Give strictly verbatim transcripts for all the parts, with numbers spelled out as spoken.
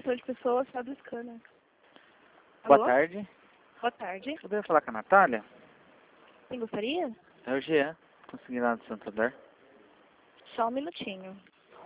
recepção de pessoas, só do scanner. Boa Alô? tarde. Boa tarde. Poderia falar com a Natália? Quem gostaria? É o Jean, consignado do Santander. Só um minutinho.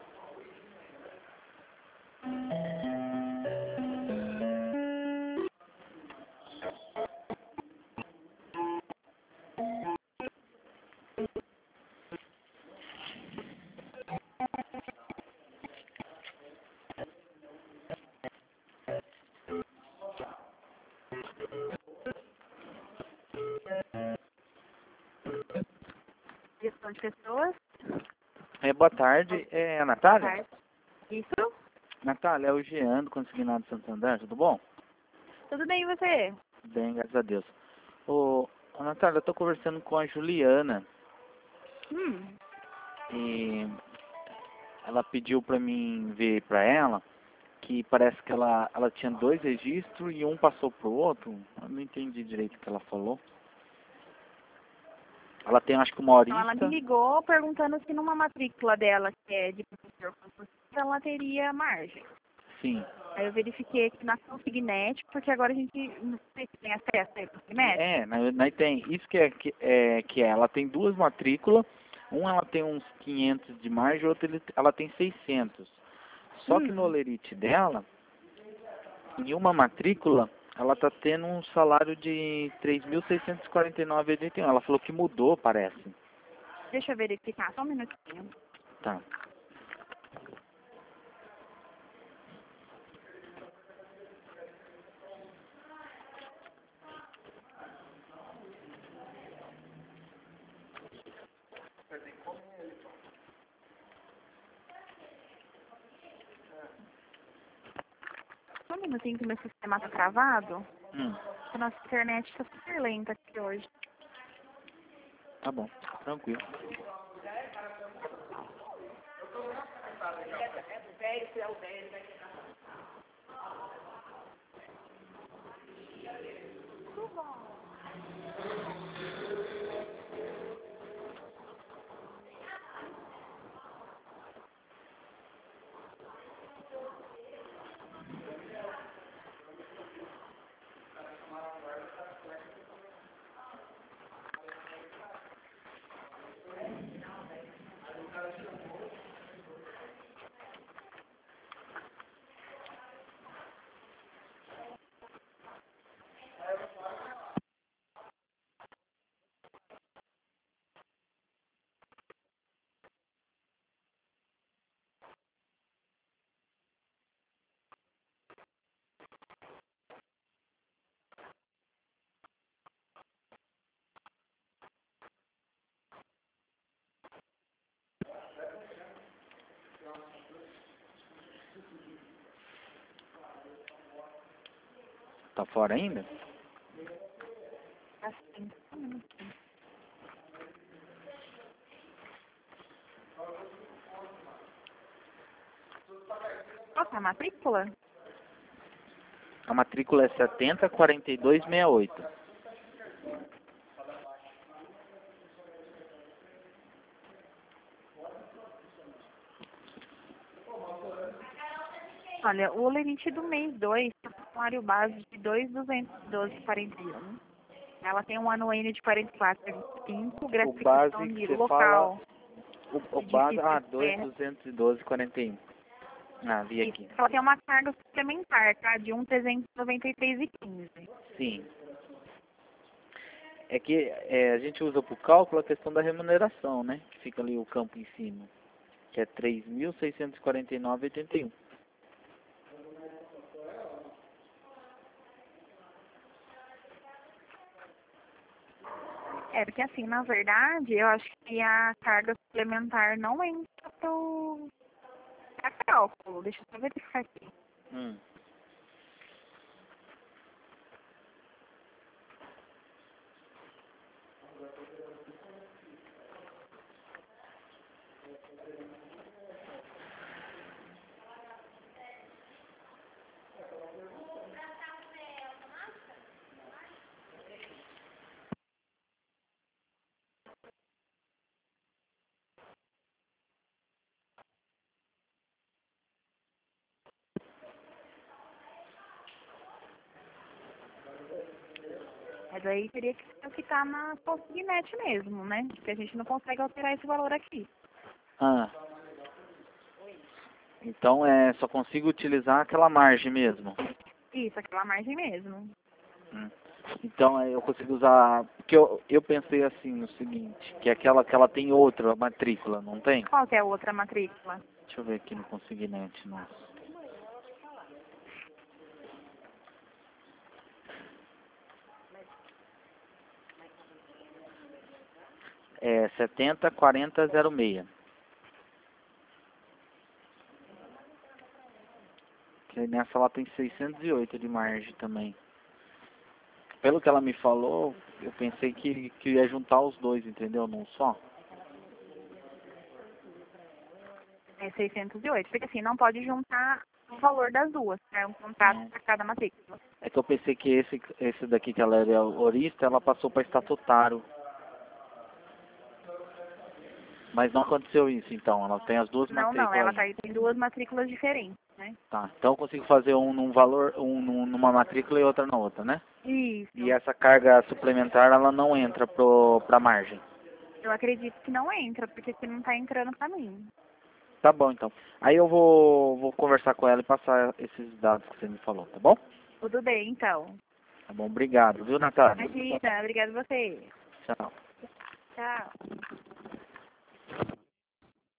Gestão de pessoas. É, boa tarde. É a Boa Natália? tarde. Isso? Natália, é o Jean, do consignado do Santander. Tudo bom? Tudo bem, e você? Bem, graças a Deus. Ô, ô Natália, eu tô conversando com a Juliana Hum. e ela pediu pra mim ver pra ela que parece que ela, ela tinha dois registros e um passou pro outro. Eu não entendi direito o que ela falou. Ela tem, acho que uma Então, ela me horista. ligou perguntando se numa matrícula dela, que é de professor concurso, ela teria margem. Sim. Aí eu verifiquei aqui na Consignet, porque agora a gente não sei se tem acesso aí para Consignet. É, na na- tem. Isso que é, que é, que é, ela tem duas matrículas. Um ela tem uns quinhentos de margem, outro ele, ela tem seiscentos. Só que no Hum. olerite dela, em uma matrícula, ela tá tendo um salário de três mil seiscentos e quarenta e nove reais e oitenta e um. Ela falou que mudou, parece. Deixa eu verificar, só um minutinho. Tá. Só um minutinho que meu sistema tá travado. Hum, A nossa internet tá super lenta aqui hoje. tá bom. Tranquilo. Tá fora ainda? Assim, só um minutinho. Qual que é a matrícula? A matrícula é setenta quarenta e dois sessenta e oito. Olha, o limite do mês dois tem um salário base de dois mil duzentos e doze vírgula quarenta e um. Ela tem um ano N de quarenta e quatro vírgula vinte e cinco, O gratificação base de que você fala. local, O, o base. edifício Ah, de dois terra. mil duzentos e doze vírgula quarenta e um. Ah, vi Isso. aqui. Ela tem uma carga suplementar, tá? De um mil trezentos e noventa e três vírgula quinze. Sim. É que é, a gente usa para o cálculo a questão da remuneração, né? Que fica ali o campo em cima. Que é três mil seiscentos e quarenta e nove vírgula oitenta e um. É, porque assim, na verdade, eu acho que a carga suplementar não entra pro pra cálculo. Deixa eu só verificar aqui. Hum. Daí teria que ser o que tá na Consignet mesmo, né? Porque a gente não consegue alterar esse valor aqui. Ah. Então é, só consigo utilizar aquela margem mesmo. Isso, aquela margem mesmo. Hum. Então é, eu consigo usar. Porque eu, eu pensei assim no seguinte, que é aquela que ela tem outra matrícula, não tem? Qual que é a outra matrícula? Deixa eu ver aqui no Consignet, nossa. É setenta quarenta zero seis. Que nessa ela tem seiscentos e oito de margem também. Pelo que ela me falou, eu pensei que, que ia juntar os dois, entendeu? Num só. É seiscentos e oito, porque assim, não pode juntar o valor das duas, é um contrato É. para cada matrícula. É que eu pensei que esse, esse daqui que ela era horista, ela passou para estatutário. Mas não aconteceu isso, então. Ela tem as duas Não, não, ela matrículas tá, aí. tem duas matrículas diferentes, né? Tá. Então eu consigo fazer um num valor, um num- numa matrícula e outra na outra, né? Isso. E essa carga suplementar, ela não entra pro, pra margem. Eu acredito que não entra, porque você não tá entrando pra mim. Tá bom, então. Aí eu vou, vou conversar com ela e passar esses dados que você me falou, tá bom? Tudo bem, então. Tá bom, obrigado, viu, Natália? Imagina, obrigada a você. Tchau. Tchau.